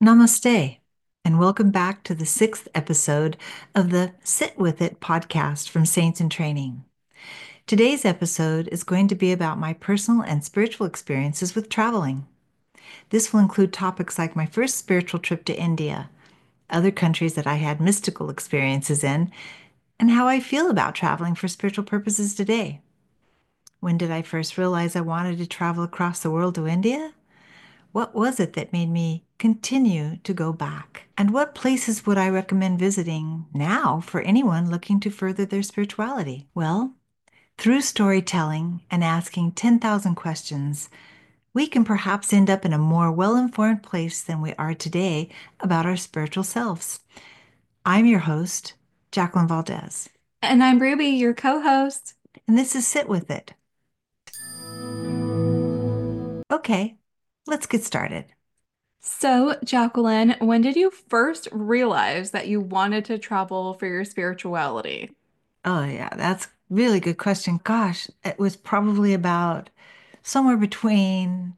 Namaste, and welcome back to the sixth episode of the Sit With It podcast from Saints in Training. Today's episode is going to be about my personal and spiritual experiences with traveling. This will include topics like my first spiritual trip to India, other countries that I had mystical experiences in, and how I feel about traveling for spiritual purposes today. When did I first realize I wanted to travel across the world to India? What was it that made me continue to go back? And what places would I recommend visiting now for anyone looking to further their spirituality? Well, through storytelling and asking 10,000 questions, we can perhaps end up in a more well informed place than we are today about our spiritual selves. I'm your host, Jacqueline Valdez, And I'm Ruby, your co-host. and this is Sit With It. Okay, let's get started. So, Jacqueline, when did you first realize that you wanted to travel for your spirituality? Oh, yeah, that's a really good question. Gosh, it was probably about somewhere between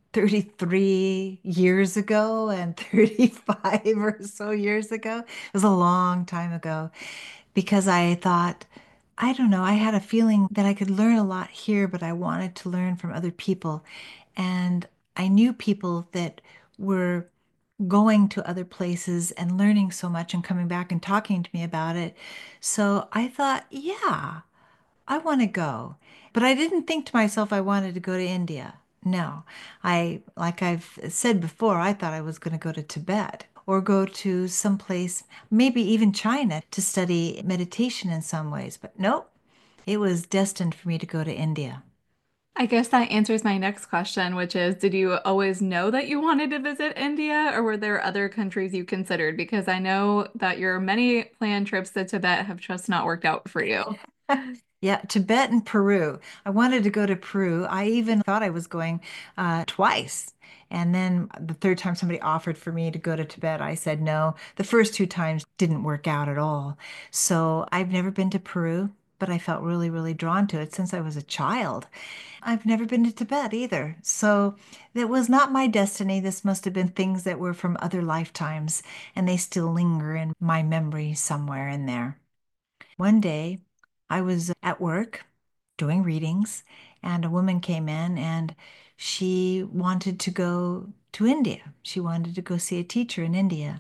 33 years ago and 35 or so years ago. It was a long time ago because I thought, I don't know, I had a feeling that I could learn a lot here, but I wanted to learn from other people. And I knew people that were going to other places and learning so much and coming back and talking to me about it. So I thought, yeah, I want to go. But I didn't think to myself I wanted to go to India. No, like I've said before, I thought I was going to go to Tibet or go to some place, maybe even China, to study meditation in some ways. But nope, it was destined for me to go to India. I guess that answers my next question, which is, did you always know that you wanted to visit India, or were there other countries you considered? Because I know that your many planned trips to Tibet have just not worked out for you. Yeah, Tibet and Peru. I wanted to go to Peru. I even thought I was going twice. And then the third time somebody offered for me to go to Tibet, I said no. The first two times didn't work out at all. So I've never been to Peru, but I felt really, really drawn to it since I was a child. I've never been to Tibet either. So that was not my destiny. This must have been things that were from other lifetimes, and they still linger in my memory somewhere in there. One day, I was at work doing readings, and a woman came in and she wanted to go to India. She wanted to go see a teacher in India.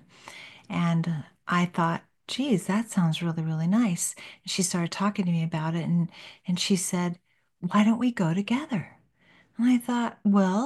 And I thought, geez, that sounds really, really nice. And she started talking to me about it, and she said, why don't we go together? And I thought,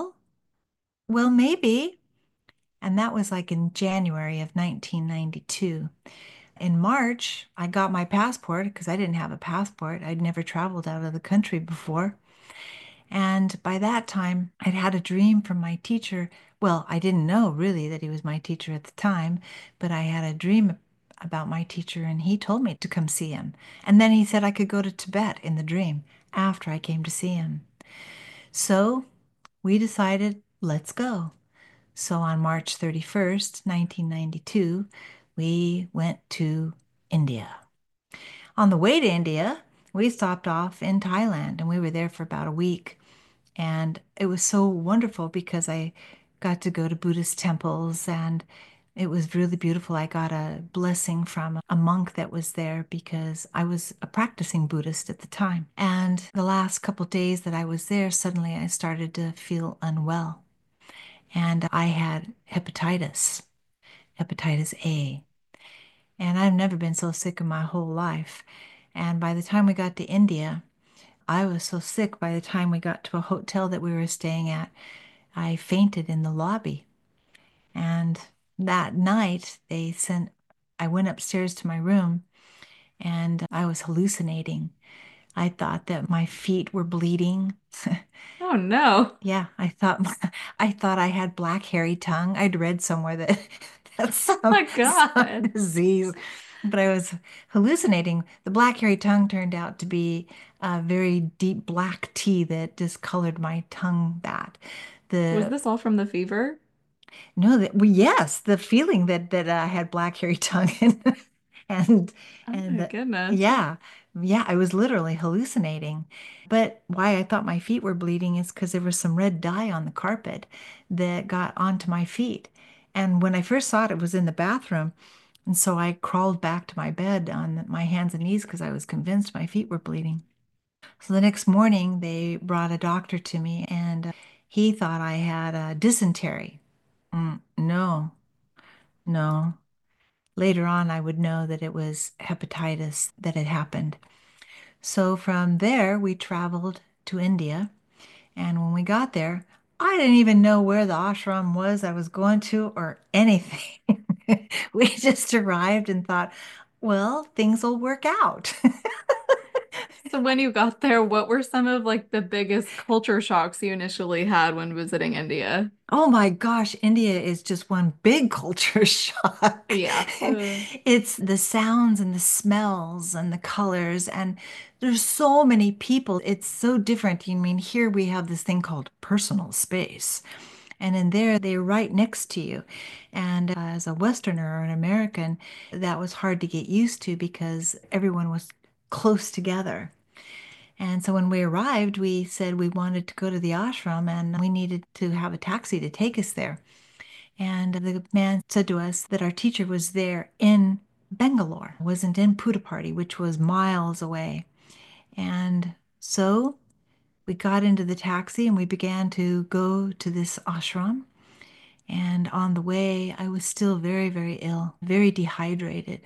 well, maybe. And that was like in January of 1992. In March, I got my passport because I didn't have a passport. I'd never traveled out of the country before. And by that time, I'd had a dream from my teacher. Well, I didn't know really that he was my teacher at the time, but I had a dream about my teacher and he told me to come see him. And then he said I could go to Tibet in the dream after I came to see him. So we decided, let's go. So on March 31st, 1992, we went to India. On the way to India, we stopped off in Thailand and we were there for about a week. And it was so wonderful because I got to go to Buddhist temples and it was really beautiful. I got a blessing from a monk that was there because I was a practicing Buddhist at the time. And the last couple days that I was there, suddenly I started to feel unwell. And I had hepatitis A. And I've never been so sick in my whole life. And by the time we got to India, I was so sick by the time we got to a hotel that we were staying at, I fainted in the lobby. And that night, I went upstairs to my room and I was hallucinating. I thought that my feet were bleeding. Oh no. Yeah, I thought I had black hairy tongue. I'd read somewhere that that's Oh some my some God. disease, but I was hallucinating. The black hairy tongue turned out to be a very deep black tea that discolored my tongue that. Was The this all from the fever? no, that well, yes, the feeling that I had black hairy tongue and Oh and my the, goodness. yeah, yeah, I was literally hallucinating. But why I thought my feet were bleeding is because there was some red dye on the carpet that got onto my feet. And when I first saw it, it was in the bathroom. And so I crawled back to my bed on my hands and knees because I was convinced my feet were bleeding. So the next morning, they brought a doctor to me and he thought I had dysentery. No, no. Later on, I would know that it was hepatitis that had happened. So from there, we traveled to India. And when we got there, I didn't even know where the ashram was I was going to or anything. We just arrived and thought, well, things will work out. So when you got there, what were some of like the biggest culture shocks you initially had when visiting India? Oh my gosh, India is just one big culture shock. Yeah. It's the sounds and the smells and the colors, and there's so many people. It's so different. You mean, here we have this thing called personal space, and in there, they're right next to you. And as a Westerner or an American, that was hard to get used to because everyone was close together. And so when we arrived, we said we wanted to go to the ashram and we needed to have a taxi to take us there. And the man said to us that our teacher was there in Bangalore, wasn't in Puttaparthi, which was miles away. And so we got into the taxi and we began to go to this ashram. And on the way, I was still very, very ill, very dehydrated.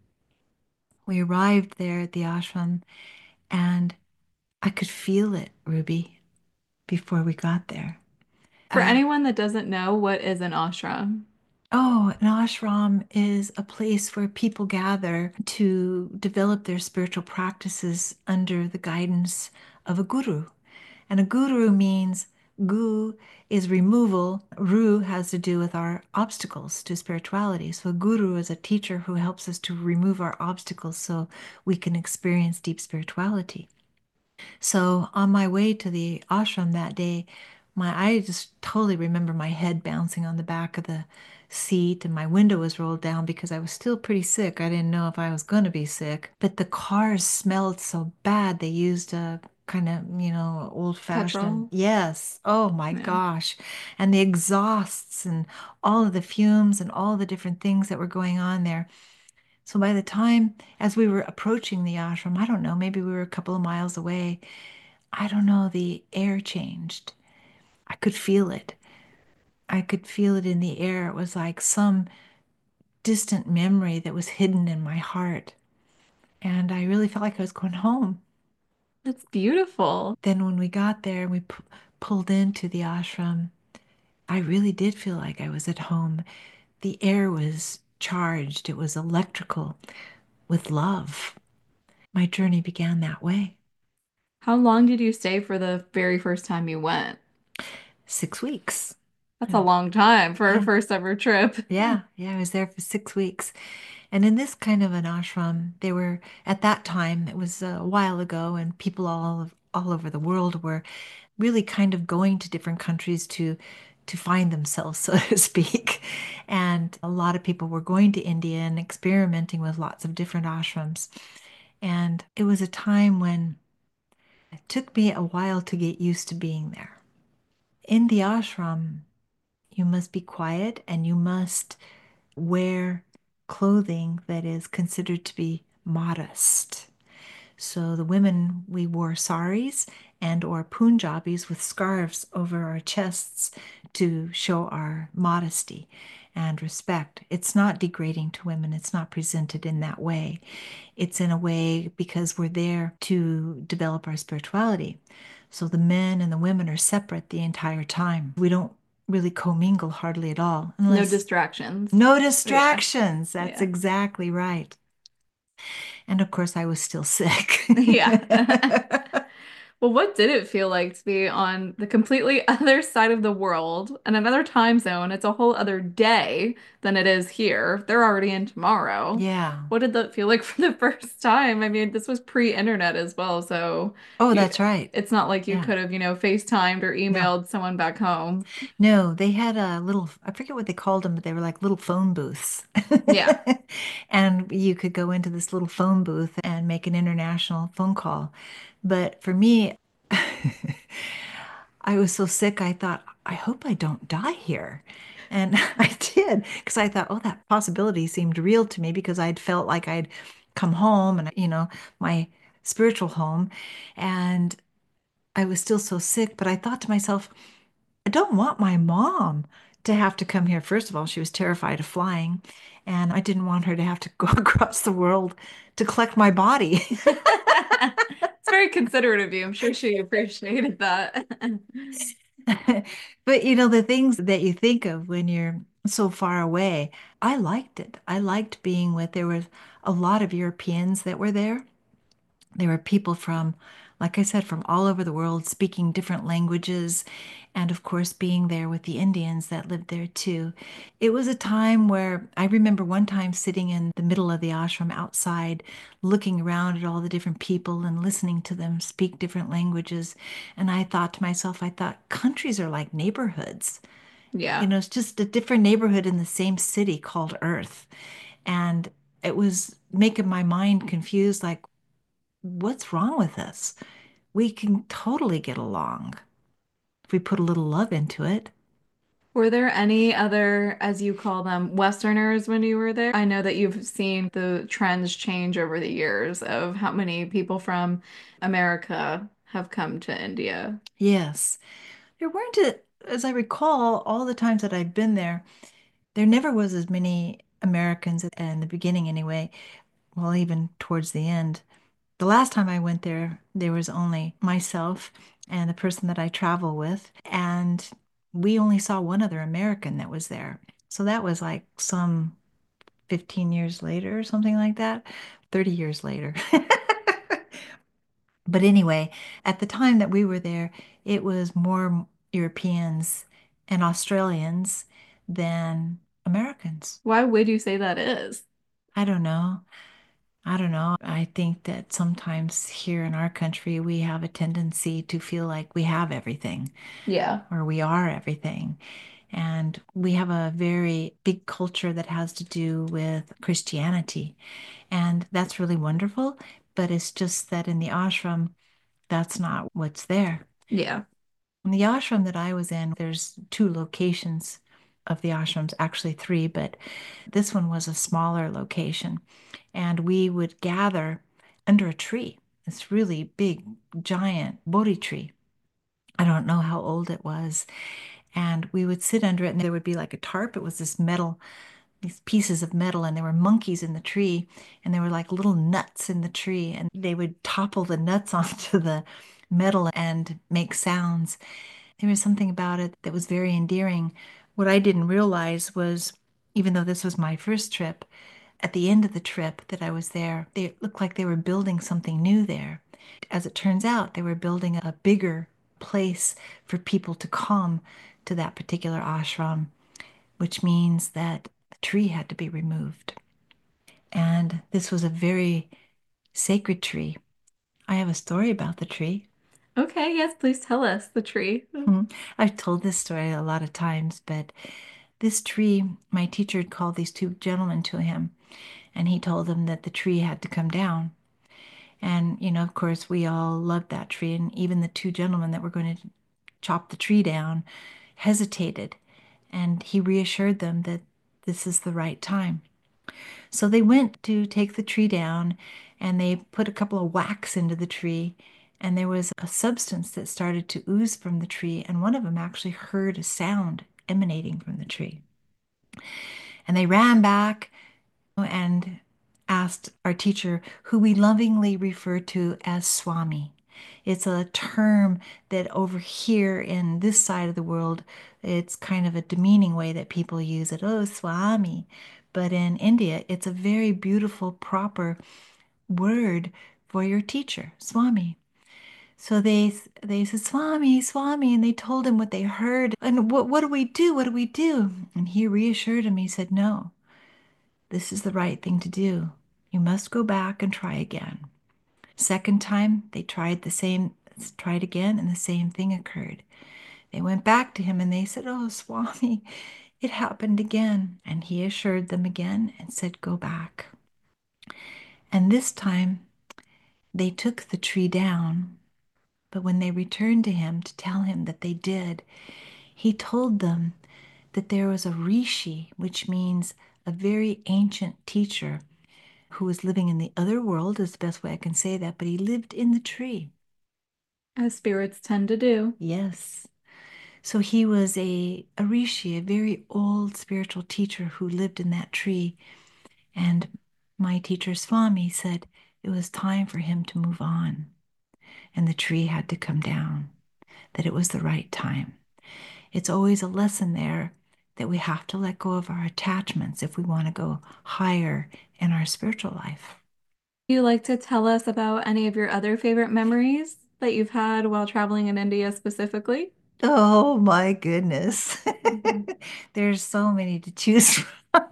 We arrived there at the ashram and I could feel it, Ruby, before we got there. For Uh, anyone that doesn't know, what is an ashram? oh, an ashram is a place where people gather to develop their spiritual practices under the guidance of a guru. And a guru means gu is removal. Ru has to do with our obstacles to spirituality. So a guru is a teacher who helps us to remove our obstacles so we can experience deep spirituality. So on my way to the ashram that day, I just totally remember my head bouncing on the back of the seat and my window was rolled down because I was still pretty sick. I didn't know if I was going to be sick, but the cars smelled so bad. They used a kind of, old-fashioned, Petrol? yes. Oh my Yeah. gosh. And the exhausts and all of the fumes and all the different things that were going on there. So by the time, as we were approaching the ashram, I don't know, maybe we were a couple of miles away. I don't know, the air changed. I could feel it. I could feel it in the air. It was like some distant memory that was hidden in my heart. And I really felt like I was going home. That's beautiful. Then when we got there and we pulled into the ashram, I really did feel like I was at home. The air was charged, it was electrical with love. My journey began that way. How long did you stay for the very first time you went? 6 weeks. That's a Yeah. long time for a Yeah. first ever trip. Yeah. I was there for 6 weeks. And in this kind of an ashram, they were at that time, it was a while ago, and people all over the world were really kind of going to different countries to find themselves, so to speak. And a lot of people were going to India and experimenting with lots of different ashrams. And it was a time when it took me a while to get used to being there. In the ashram, you must be quiet and you must wear clothing that is considered to be modest. So the women, we wore saris and or Punjabis with scarves over our chests to show our modesty and respect. It's not degrading to women. It's not presented in that way. It's in a way because we're there to develop our spirituality. So the men and the women are separate the entire time. We don't really commingle hardly at all, No unless distractions. no Yeah. distractions. That's Yeah. exactly right. And of course, I was still sick. Yeah. Well, what did it feel like to be on the completely other side of the world and another time zone? It's a whole other day than it is here. They're already in tomorrow. Yeah. What did that feel like for the first time? I mean, this was pre-internet as well, so Oh, you that's right. it's not like you Yeah. could have, FaceTimed or No. emailed someone back home. No, they had a little, I forget what they called them, but they were like little phone booths. Yeah. And you could go into this little phone booth and make an international phone call. But for me, I was so sick, I thought, I hope I don't die here. And I did because I thought, oh, that possibility seemed real to me because I'd felt like I'd come home and, my spiritual home. And I was still so sick, but I thought to myself, I don't want my mom to have to come here. First of all, she was terrified of flying, and I didn't want her to have to go across the world to collect my body. It's very considerate of you. I'm sure she appreciated that. But the things that you think of when you're so far away, I liked it. I liked being with, there was a lot of Europeans that were there. There were people from, like I said, from all over the world speaking different languages. And of course, being there with the Indians that lived there too. It was a time where I remember one time sitting in the middle of the ashram outside, looking around at all the different people and listening to them speak different languages. And I thought to myself, I thought countries are like neighborhoods. Yeah. It's just a different neighborhood in the same city called Earth. And it was making my mind confused, like, what's wrong with us? We can totally get along if we put a little love into it. Were there any other, as you call them, Westerners when you were there? I know that you've seen the trends change over the years of how many people from America have come to India. Yes. There weren't, as I recall, all the times that I'd been there, there never was as many Americans in the beginning anyway. Well, even towards the end. The last time I went there, there was only myself and the person that I travel with, and we only saw one other American that was there. So that was like some 15 years later or something like that, 30 years later. But anyway, at the time that we were there, it was more Europeans and Australians than Americans. Why would you say that is? I don't know. I don't know. I think that sometimes here in our country, we have a tendency to feel like we have everything Yeah. or we are everything. And we have a very big culture that has to do with Christianity. And that's really wonderful. But it's just that in the ashram, that's not what's there. Yeah. In the ashram that I was in, there's two locations of the ashrams, actually three, but this one was a smaller location. And we would gather under a tree, this really big, giant Bodhi tree. I don't know how old it was. And we would sit under it, and there would be like a tarp. It was this metal, these pieces of metal, and there were monkeys in the tree, and there were like little nuts in the tree, and they would topple the nuts onto the metal and make sounds. There was something about it that was very endearing. What I didn't realize was, even though this was my first trip, at the end of the trip that I was there, they looked like they were building something new there. As it turns out, they were building a bigger place for people to come to that particular ashram, which means that the tree had to be removed. And this was a very sacred tree. I have a story about the tree. Okay, yes, please tell us the tree. Hmm. I've told this story a lot of times, but this tree, my teacher called these two gentlemen to him, and he told them that the tree had to come down. And, of course, we all loved that tree. And even the two gentlemen that were going to chop the tree down hesitated. And he reassured them that this is the right time. So they went to take the tree down and they put a couple of whacks into the tree. And there was a substance that started to ooze from the tree. And one of them actually heard a sound emanating from the tree. And they ran back and asked our teacher, who we lovingly refer to as Swami. It's a term that over here in this side of the world, it's kind of a demeaning way that people use it. Oh, Swami. But in India, it's a very beautiful, proper word for your teacher, Swami. So they said, Swami, Swami, and they told him what they heard. And what do we do? What do we do? And he reassured him. He said, no, this is the right thing to do. You must go back and try again. Second time, they tried again, and the same thing occurred. They went back to him and they said, oh, Swami, it happened again. And he assured them again and said, go back. And this time, they took the tree down. But when they returned to him to tell him that they did, he told them that there was a rishi, which means a very ancient teacher who was living in the other world, is the best way I can say that, but he lived in the tree. As spirits tend to do. Yes. So he was a rishi, a very old spiritual teacher who lived in that tree. And my teacher, Swami, said it was time for him to move on, and the tree had to come down, that it was the right time. It's always a lesson there that we have to let go of our attachments if we want to go higher in our spiritual life. Do you like to tell us about any of your other favorite memories that you've had while traveling in India specifically? Oh my goodness. Mhm. There's so many to choose from.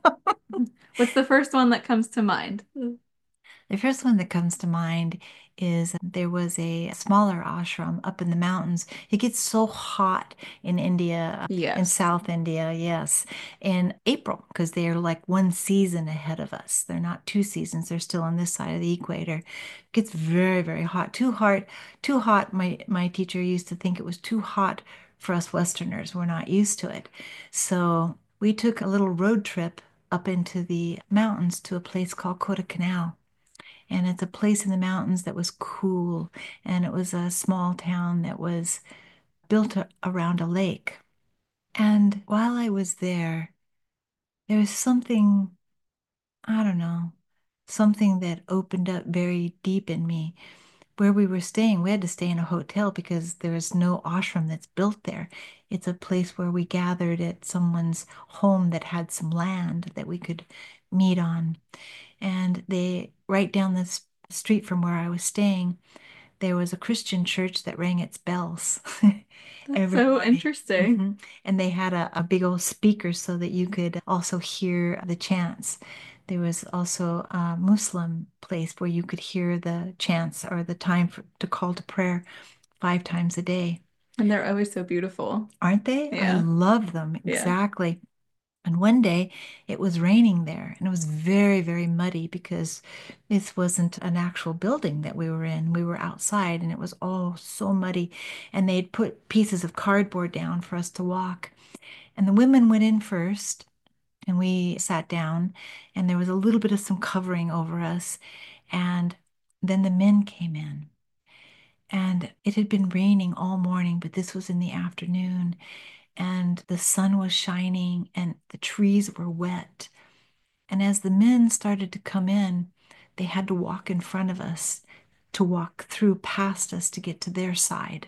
What's the first one that comes to mind? The first one that comes to mind is there was a smaller ashram up in the mountains. It gets so hot in India, in Yes. South India, yes, in April, because they're like one season ahead of us. They're not two seasons, they're still on this side of the equator. It gets very, very hot. Too hot. My teacher used to think it was too hot for us Westerners. We're not used to it. So we took a little road trip up into the mountains to a place called Kodaikanal. And it's a place in the mountains that was cool. And it was a small town that was built around a lake. And while I was there was something, I don't know, something that opened up very deep in me. Where we were staying, we had to stay in a hotel because there is no ashram that's built there. It's a place where we gathered at someone's home that had some land that we could meet on. And they, right down the street from where I was staying, there was a Christian church that rang its bells That's every so morning. interesting. And they had a big old speaker so that you could also hear the chants. There was also a Muslim place where you could hear the chants or the time to call to prayer 5 times a day. And they're always so beautiful. Aren't they? I Yeah. love them. Yeah. Exactly. And one day it was raining there and it was very, very muddy because this wasn't an actual building that we were in. We were outside and it was all so muddy. And they'd put pieces of cardboard down for us to walk. And the women went in first and we sat down and there was a little bit of some covering over us. And then the men came in. And it had been raining all morning, but this was in the afternoon and the sun was shining and the trees were wet. And as the men started to come in, they had to walk in front of us, to walk through past us to get to their side.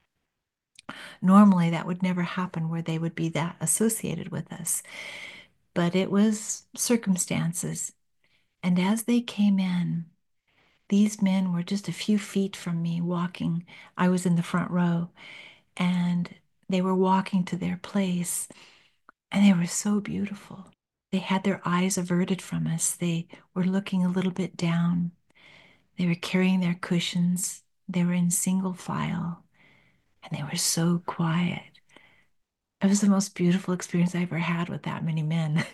Normally, that would never happen where they would be that associated with us, but it was circumstances. And as they came in, these men were just a few feet from me walking. I was in the front row, and they were walking to their place. And they were so beautiful. They had their eyes averted from us. They were looking a little bit down. They were carrying their cushions. They were in single file and they were so quiet. It was the most beautiful experience I ever had with that many men.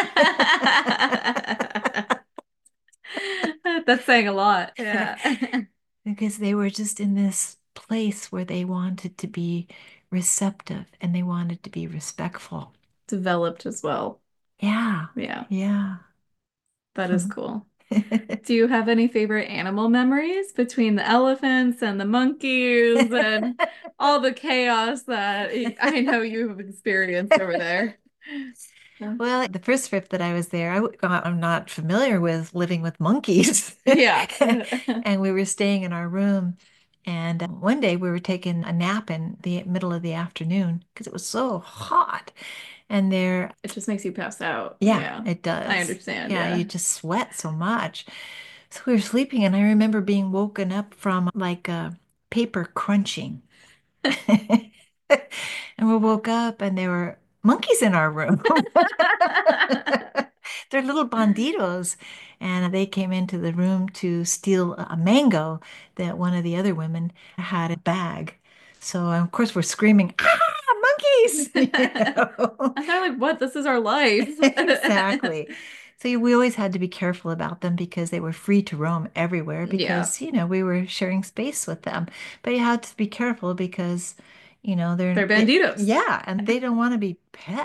That's saying a lot. Yeah. Because they were just in this place where they wanted to be receptive and they wanted to be respectful. Developed as well. Yeah, Yeah, yeah. that is cool. Do you have any favorite animal memories between the elephants and the monkeys and all the chaos that I know you've experienced over there? Well, the first trip that I was there, I'm not familiar with living with monkeys. Yeah. And we were staying in our room. And one day we were taking a nap in the middle of the afternoon because it was so hot. And there, It just makes you pass out. yeah, Yeah. it I does. understand. Yeah, you Yeah. just sweat so much. So we were sleeping, and I remember being woken up from like paper crunching. And we woke up and there were monkeys in our room. They're little banditos. And they came into the room to steal a mango that one of the other women had a bag. So, of course, we're screaming, ah, monkeys! And they're like, what? This is our life. Exactly. So we always had to be careful about them because they were free to roam everywhere Yeah. because, we were sharing space with them. But you had to be careful because, They're banditos. yeah, and they don't want to be pet.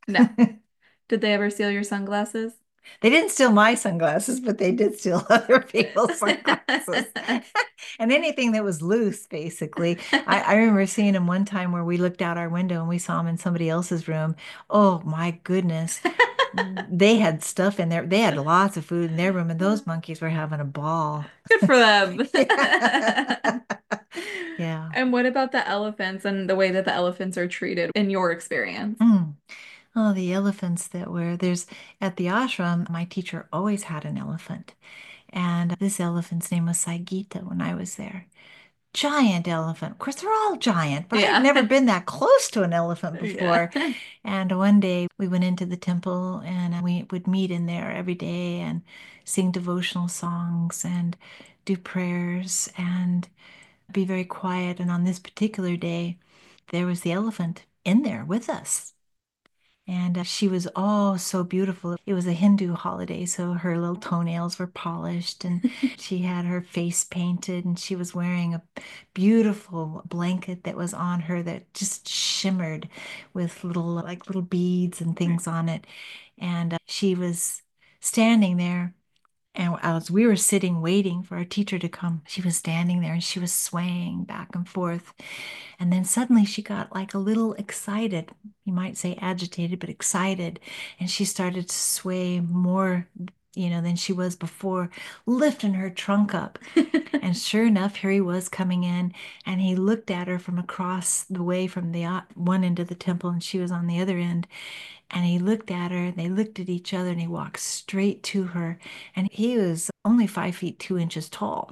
No. Did they ever steal your sunglasses? They didn't steal my sunglasses, but they did steal other people's sunglasses. And anything that was loose, basically. I remember seeing them one time where we looked out our window and we saw them in somebody else's room. Oh my goodness. They had stuff in there. They had lots of food in their room, and those monkeys were having a ball. Good for them. Yeah. Yeah. And what about the elephants and the way that the elephants are treated in your experience? Mm. Oh, the elephants that were there's at the ashram, my teacher always had an elephant. And this elephant's name was Saigita when I was there. Giant elephant. Of course, they're all giant, but I'd Yeah. never been that close to an elephant Yeah. before. And one day we went into the temple and we would meet in there every day and sing devotional songs and do prayers and be very quiet. And on this particular day, there was the elephant in there with us. And she was all so beautiful. It was a Hindu holiday, so her little toenails were polished and she had her face painted and she was wearing a beautiful blanket that was on her that just shimmered with little beads and things on it. And she was standing there. And as we were sitting waiting for our teacher to come, she was standing there and she was swaying back and forth. And then suddenly she got like a little excited. You might say agitated, but excited. And she started to sway more, than she was before, lifting her trunk up. And sure enough, here he was coming in, and he looked at her from across the way from the one end of the temple, and she was on the other end. And he looked at her, and they looked at each other, and he walked straight to her. And he was only 5 feet 2 inches tall.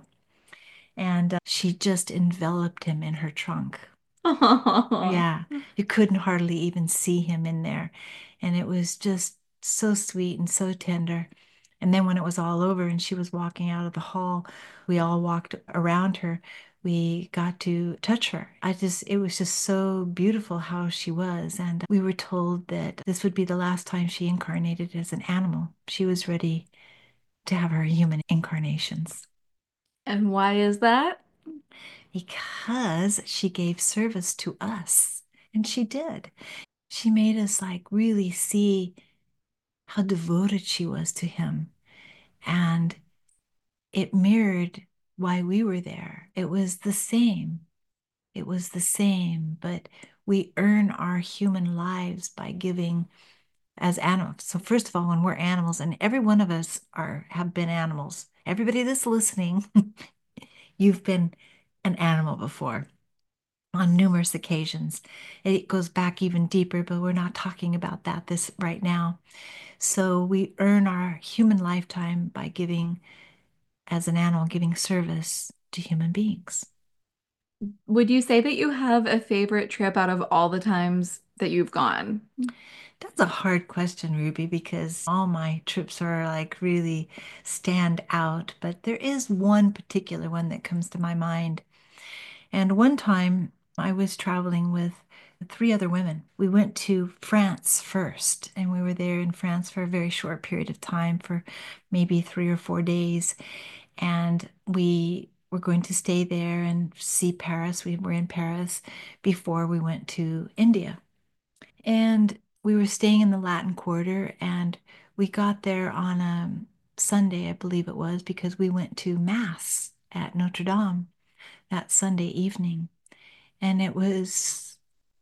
And she just enveloped him in her trunk. Oh. Yeah, you couldn't hardly even see him in there. And it was just so sweet and so tender. And then when it was all over and she was walking out of the hall, we all walked around her. We got to touch her. It was just so beautiful how she was. And we were told that this would be the last time she incarnated as an animal. She was ready to have her human incarnations And why is that? because she gave service to us. And she did. She made us like really see how devoted she was to him. And it mirrored why we were there. It was the same. It was the same, but we earn our human lives by giving as animals. So first of all, when we're animals, and every one of us have been animals. Everybody that's listening, you've been an animal before on numerous occasions. It goes back even deeper, but we're not talking about that this right now. So we earn our human lifetime by giving, as an animal, giving service to human beings. Would you say that you have a favorite trip out of all the times that you've gone? That's a hard question, Ruby, because all my trips are like really stand out, but there is one particular one that comes to my mind. And one time I was traveling with three other women. We went to France first, and we were there in France for a very short period of time, for maybe 3 or 4 days. And we were going to stay there and see Paris. We were in Paris before we went to India. And we were staying in the Latin Quarter, and we got there on a Sunday, I believe it was, because we went to Mass at Notre Dame that Sunday evening. And it was,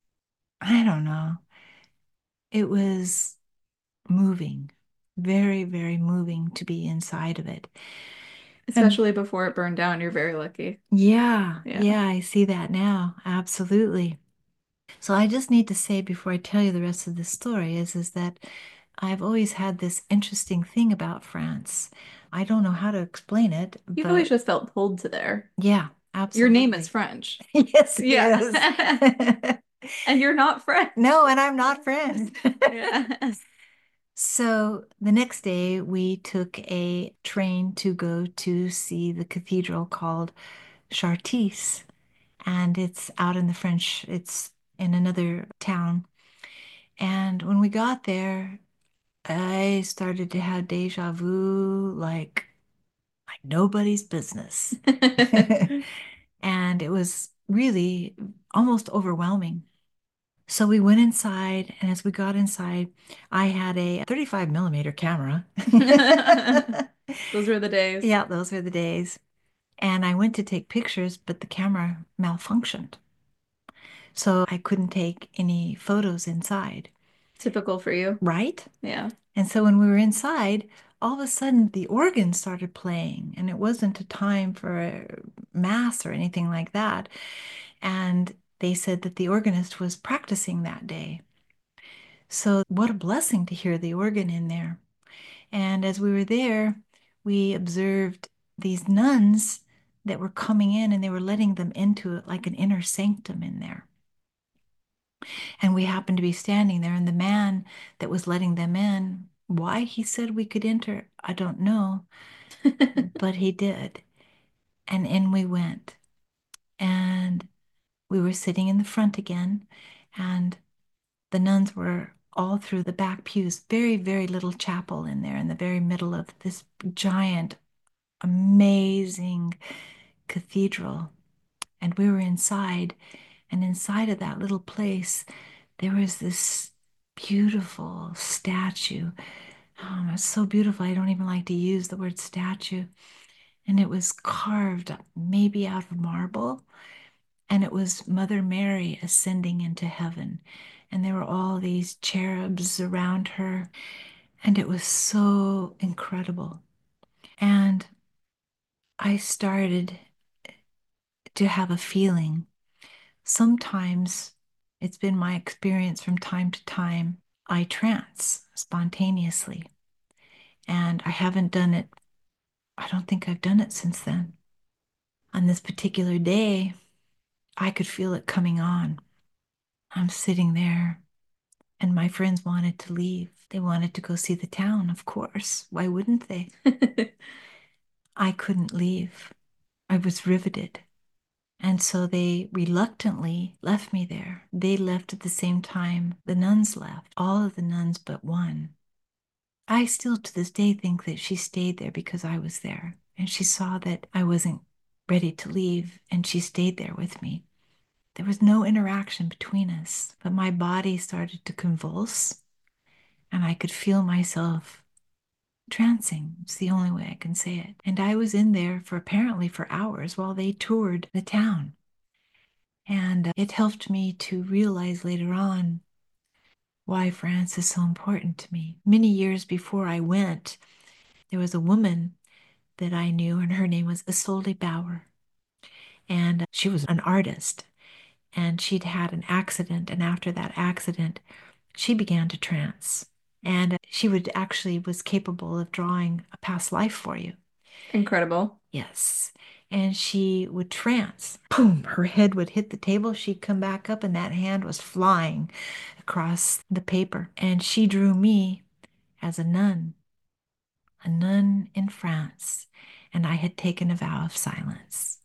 I don't know, it was moving, very, very moving to be inside of it. And Especially before it burned down, you're very lucky. yeah, Yeah. yeah, I see that now. Absolutely. So I just need to say before I tell you the rest of the story is that I've always had this interesting thing about France. I don't know how to explain it, You've always but just felt pulled to there. yeah, Your name is absolutely. French. Yes, it Yeah. is. And you're not French. No, and I'm not French. Yeah. So the next day, we took a train to go to see the cathedral called Chartis, and it's out in the French, it's in another town. And when we got there, I started to have deja vu like nobody's business. And it was really almost overwhelming. So we went inside, and as we got inside, I had a 35 millimeter camera. Those were the days. Yeah, those were the days. And I went to take pictures, but the camera malfunctioned. So I couldn't take any photos inside, Typical for you. right? Yeah. And so when we were inside, all of a sudden the organ started playing, and it wasn't a time for a mass or anything like that. And they said that the organist was practicing that day. So, what a blessing to hear the organ in there. And as we were there, we observed these nuns that were coming in, and they were letting them into like an inner sanctum in there. And we happened to be standing there, and the man that was letting them in, why he said we could enter, I don't know, but he did. And in we went. And we were sitting in the front again, and the nuns were all through the back pews, very, very little chapel in there in the very middle of this giant, amazing cathedral. And we were inside, and inside of that little place, there was this beautiful statue. It's so beautiful. I don't even like to use the word statue. And it was carved maybe out of marble. And it was Mother Mary ascending into heaven. And there were all these cherubs around her. And it was so incredible. And I started to have a feeling. Sometimes it's been my experience from time to time, I trance spontaneously. And I haven't done it, I don't think I've done it since then. On this particular day, I could feel it coming on. I'm sitting there, and my friends wanted to leave. They wanted to go see the town, of course. Why wouldn't they? I couldn't leave. I was riveted. And so they reluctantly left me there. They left at the same time the nuns left, all of the nuns but one. I still to this day think that she stayed there because I was there. And she saw that I wasn't ready to leave, and she stayed there with me. There was no interaction between us, but my body started to convulse, and I could feel myself trancing. It's the only way I can say it. And I was in there for apparently for hours while they toured the town. And it helped me to realize later on why France is so important to me. Many years before I went, there was a woman that I knew, and her name was Isolde Bauer. And she was an artist, and she'd had an accident. And after that accident, she began to trance. And she would actually was capable of drawing a past life for you. Incredible. Yes. And she would trance. Boom, her head would hit the table. She'd come back up, and that hand was flying across the paper. And she drew me as a nun in France. And I had taken a vow of silence.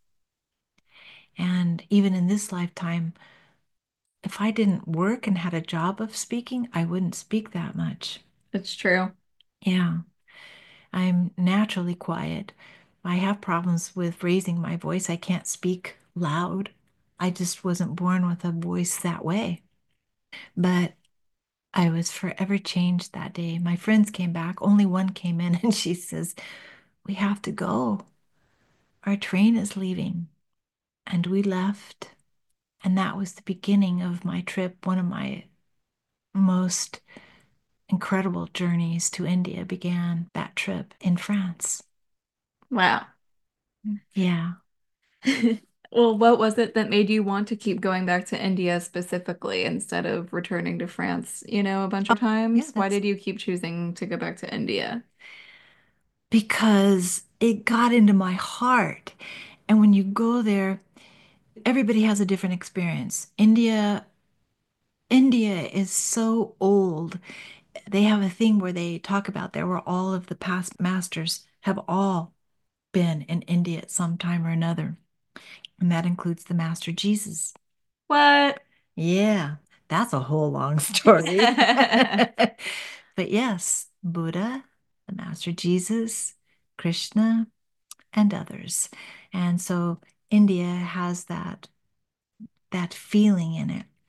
And even in this lifetime, if I didn't work and had a job of speaking, I wouldn't speak that much. It's true. Yeah, I'm naturally quiet. I have problems with raising my voice. I can't speak loud. I just wasn't born with a voice that way. But I was forever changed that day. My friends came back. Only one came in, and she says, "We have to go. Our train is leaving." And we left. And that was the beginning of my trip. One of my most incredible journeys to India began that trip in France. Wow. Yeah. Well, what was it that made you want to keep going back to India specifically instead of returning to France, a bunch Oh, of yeah, times? Why that's did you keep choosing to go back to India? because it got into my heart. And when you go there, everybody has a different experience. India is so old. They have a thing where they talk about there where all of the past masters have all been in India at some time or another. And that includes the Master Jesus. What? Yeah, that's a whole long story. But yes, Buddha, the Master Jesus, Krishna, and others. And so India has that feeling in it.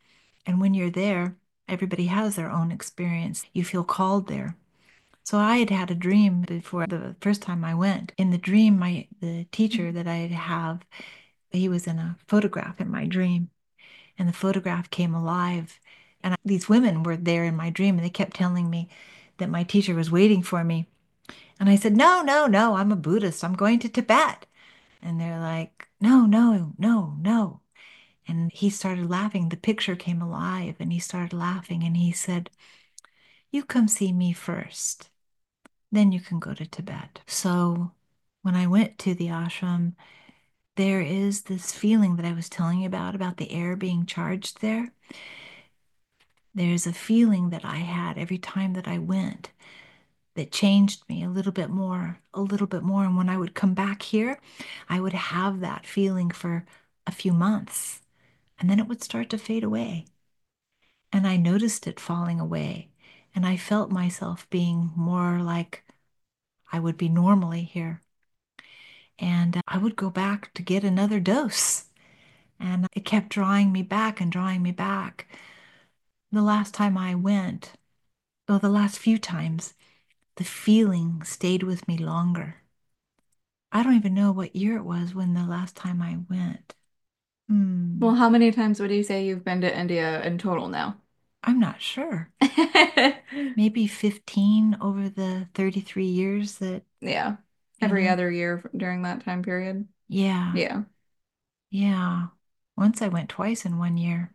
And when you're there, everybody has their own experience. You feel called there. So I had had a dream before the first time I went. In the dream, the teacher that I have, he was in a photograph in my dream, and the photograph came alive. And these women were there in my dream, and they kept telling me that my teacher was waiting for me. And I said, no, no, no, I'm a Buddhist. I'm going to Tibet. And they're like, no, no, no, no. And he started laughing. The picture came alive, and he started laughing, and he said, you come see me first, then you can go to Tibet. So when I went to the ashram, there is this feeling that I was telling you about the air being charged there. There's a feeling that I had every time that I went that changed me a little bit more, a little bit more. And when I would come back here, I would have that feeling for a few months, and then it would start to fade away. And I noticed it falling away. And I felt myself being more like I would be normally here. And I would go back to get another dose. And it kept drawing me back and drawing me back. The last time I went, well, the last few times, the feeling stayed with me longer. I don't even know what year it was when the last time I went. Well, how many times would you say you've been to India in total now? I'm not sure. Maybe 15 over the 33 years that, Yeah. you Every know, other year during that time period. yeah, Yeah. yeah. Once I went twice in one year.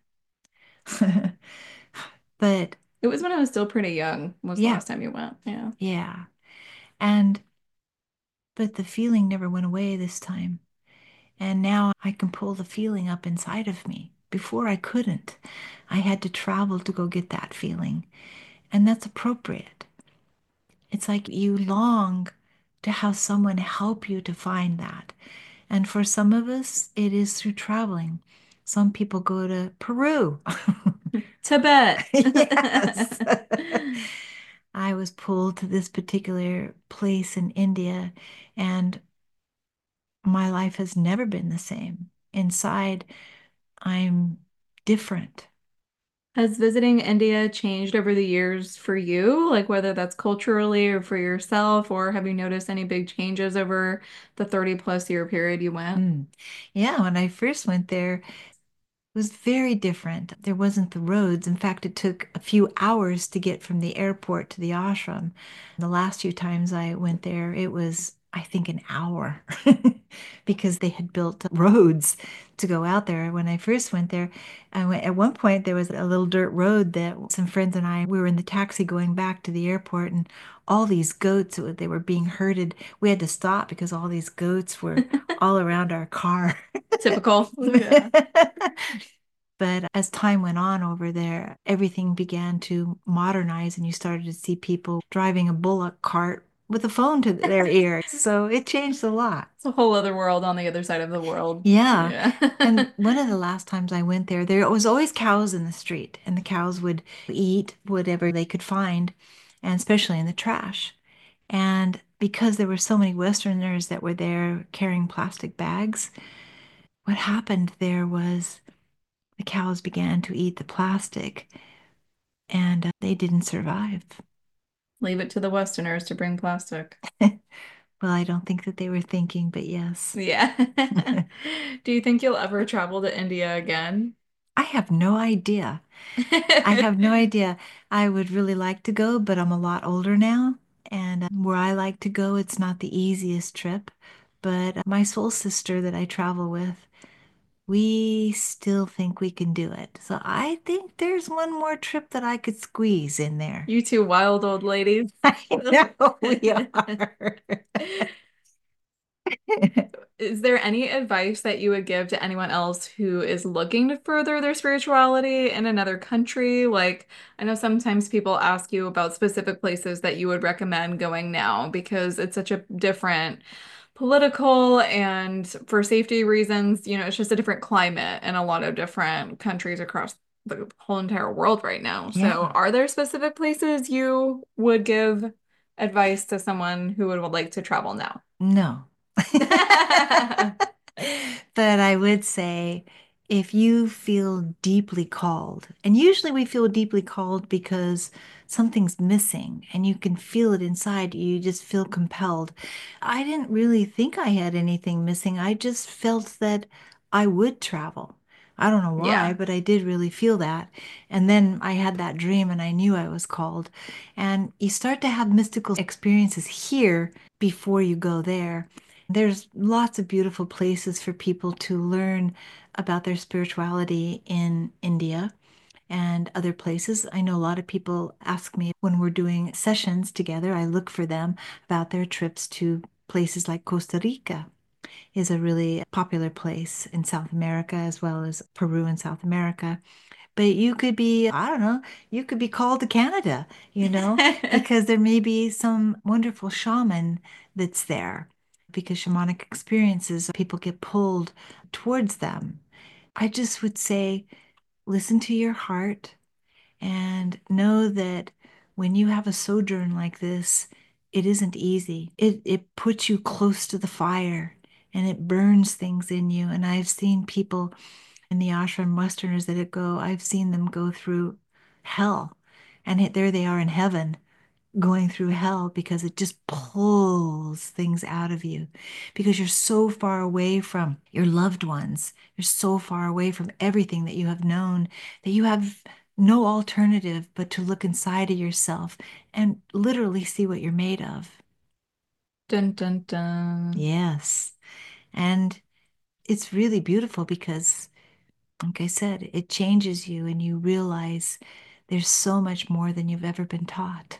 But It was when I was still pretty young, was the yeah, last time you went. Yeah. yeah. And, but the feeling never went away this time. And now I can pull the feeling up inside of me. Before I couldn't. I had to travel to go get that feeling. And that's appropriate. It's like you long to have someone help you to find that. And for some of us, it is through traveling. Some people go to Peru. Tibet. Yes. I was pulled to this particular place in India, and my life has never been the same. Inside, I'm different. Has visiting India changed over the years for you? Like whether that's culturally or for yourself, or have you noticed any big changes over the 30 plus year period you went? Mm. Yeah, when I first went there, was very different. There wasn't the roads. In fact, it took a few hours to get from the airport to the ashram. The last few times I went there, it was, I think, an hour because they had built roads to go out there. When I first went there, at one point there was a little dirt road that some friends and I, we were in the taxi going back to the airport, and all these goats, they were being herded. We had to stop because all these goats were all around our car. Typical. Yeah. But as time went on over there, everything began to modernize, and you started to see people driving a bullock cart with a phone to their ear. So it changed a lot. It's a whole other world on the other side of the world. Yeah. And Yeah. one of the last times I went there, there was always cows in the street, and the cows would eat whatever they could find, and especially in the trash. And because there were so many Westerners that were there carrying plastic bags, what happened there was the cows began to eat the plastic, and they didn't survive. Leave it to the Westerners to bring plastic. Well, I don't think that they were thinking, but yes. Yeah. Do you think you'll ever travel to India again? I have no idea. I have no idea. I would really like to go, but I'm a lot older now. And where I like to go, it's not the easiest trip. But my soul sister that I travel with, we still think we can do it. So I think there's one more trip that I could squeeze in there. You two wild old ladies. I know we are. Is there any advice that you would give to anyone else who is looking to further their spirituality in another country? Like, I know sometimes people ask you about specific places that you would recommend going now because it's such a different political and for safety reasons, it's just a different climate in a lot of different countries across the whole entire world right now. So, Yeah, are there specific places you would give advice to someone who would like to travel now? no. But I would say if you feel deeply called, and usually we feel deeply called because something's missing and you can feel it inside you just feel compelled. I didn't really think I had anything missing. I just felt that I would travel. I don't know why, Yeah. but I did really feel that. And then I had that dream and I knew I was called. And you start to have mystical experiences here before you go there. There's lots of beautiful places for people to learn about their spirituality in India and other places. I know a lot of people ask me when we're doing sessions together, I look for them about their trips to places like Costa Rica is a really popular place in South America as well as Peru in South America. But you could be, I don't know, you could be called to Canada, because there may be some wonderful shaman that's there because shamanic experiences, people get pulled towards them. I just would say, listen to your heart and know that when you have a sojourn like this, it isn't easy. It puts you close to the fire and it burns things in you. And I've seen people in the ashram Westerners that go, I've seen them go through hell. And there they are in heaven going through hell because it just pulls things out of you because you're so far away from your loved ones. You're so far away from everything that you have known that you have no alternative but to look inside of yourself and literally see what you're made of. Dun dun dun. Yes. And it's really beautiful because, like I said, it changes you and you realize there's so much more than you've ever been taught.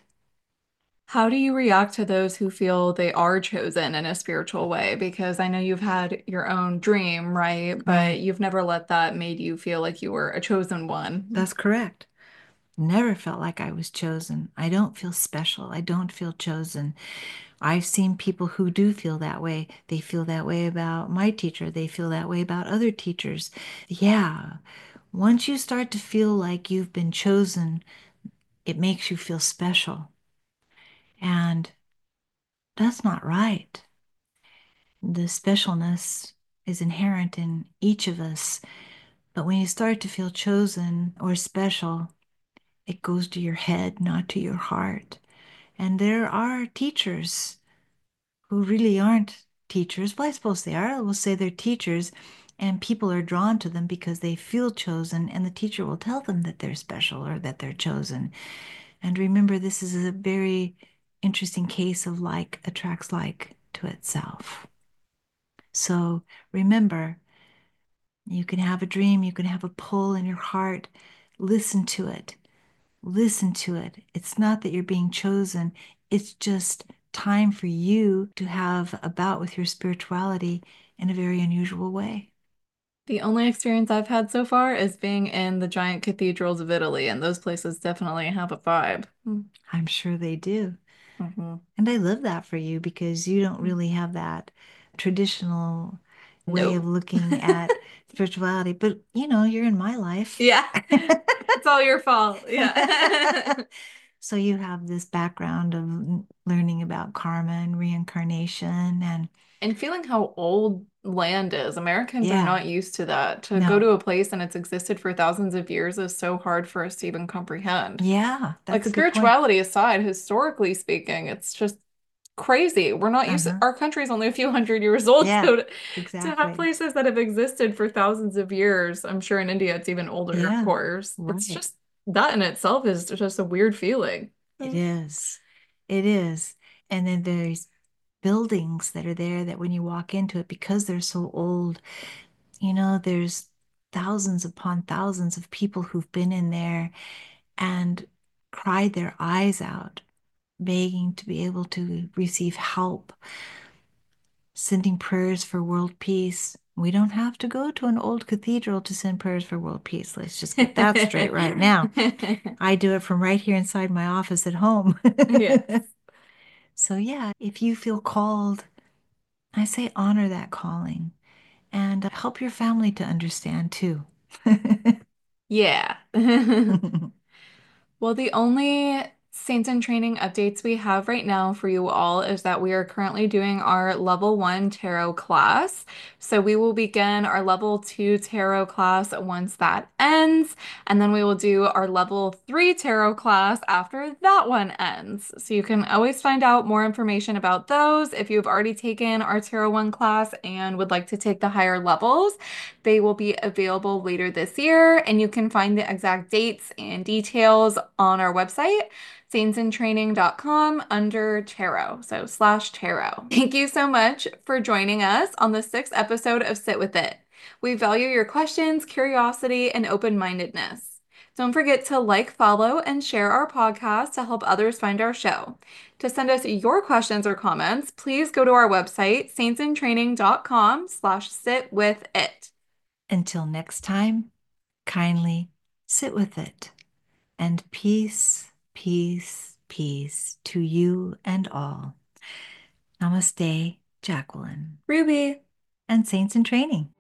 How do you react to those who feel they are chosen in a spiritual way? Because I know you've had your own dream, right? But Right. you've never let that made you feel like you were a chosen one. That's correct. Never felt like I was chosen. I don't feel special. I don't feel chosen. I've seen people who do feel that way. They feel that way about my teacher. They feel that way about other teachers. Yeah. Once you start to feel like you've been chosen, it makes you feel special. And that's not right. The specialness is inherent in each of us. But when you start to feel chosen or special, it goes to your head, not to your heart. And there are teachers who really aren't teachers. Well, I suppose they are. We'll say they're teachers, and people are drawn to them because they feel chosen, and the teacher will tell them that they're special or that they're chosen. And remember, this is a very interesting case of like attracts like to itself. So remember, you can have a dream, you can have a pull in your heart. Listen to it. Listen to it. It's not that you're being chosen, it's just time for you to have a bout with your spirituality in a very unusual way. The only experience I've had so far is being in the giant cathedrals of Italy, and those places definitely have a vibe. I'm sure they do. Mhm. And I love that for you because you don't really have that traditional way of No. looking at spirituality. But you're in my life. Yeah. It's all your fault. Yeah. So you have this background of learning about karma and reincarnation and And feeling how old land is, Americans are yeah, not used to that. To go no. to a place and it's existed for thousands of years is so hard for us to even comprehend. Yeah, Like that's a good point. spirituality aside, historically speaking, it's just crazy. We're not used to, Uh-huh. our country's only a few hundred years old, Yeah, so to have exactly. places that have existed for thousands of years, I'm sure in India it's even older, of Yeah, course. It's right. just that in itself is just a weird feeling. It is. It is. And then there's buildings that are there that when you walk into it, because they're so old, there's thousands upon thousands of people who've been in there and cried their eyes out, begging to be able to receive help, sending prayers for world peace. We don't have to go to an old cathedral to send prayers for world peace. Let's just get that straight right now. I do it from right here inside my office at home. Yes. So, yeah, if you feel called, I say honor that calling and help your family to understand too. Yeah. Well, the only Saints in Training updates we have right now for you all is that we are currently doing our level 1 tarot class. So we will begin our level 2 tarot class once that ends, and then we will do our level 3 tarot class after that one ends. So you can always find out more information about those if you've already taken our Tarot 1 class and would like to take the higher levels. They will be available later this year, and you can find the exact dates and details on our website saintsintraining.com under tarot, so slash tarot. Thank you so much for joining us on the 6th episode of Sit With It. We value your questions, curiosity, and open-mindedness. Don't forget to like, follow, and share our podcast to help others find our show. To send us your questions or comments, please go to our website, saintsintraining.com slash sit with it. Until next time, kindly sit with it. And peace, peace, peace to you and all. Namaste, Jacqueline. Ruby. And Saints in Training.